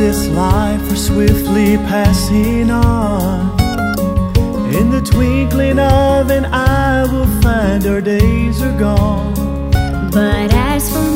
this life are swiftly passing on. In the twinkling of an eye we'll find our days are gone. But as for